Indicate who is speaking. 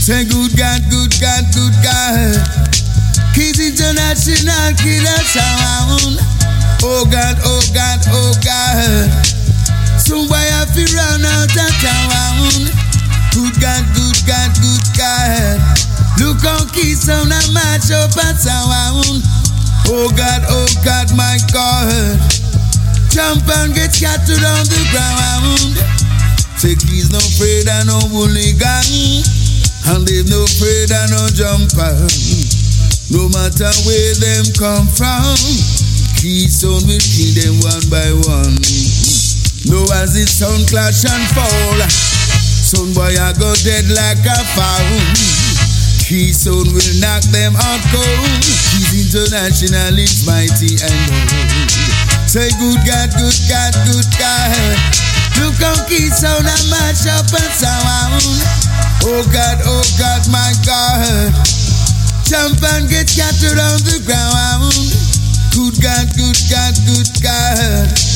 Speaker 1: Say good God, good God, good God. Kids International Killer Sound. Oh God, oh God, oh God. Somebody have to run out of town. Good God, good God, good God. Look how Kids Sound and match up at sound. Oh God, my God. Jump and get scattered on the ground. Say Kids no afraid and no hooligan. And they've no afraid and no jumper. No matter where them come from, Kids Sound will kill them one by one. No as it sound clash and fall, son boy I go dead like a fowl. Kids Sound will knock them out cold. Kids International is mighty and old. Say good God, good God, good God. Look how Kids Sound and match up and sound. Oh God, my God. Jump and get scattered on the ground. Good God, good God, good God.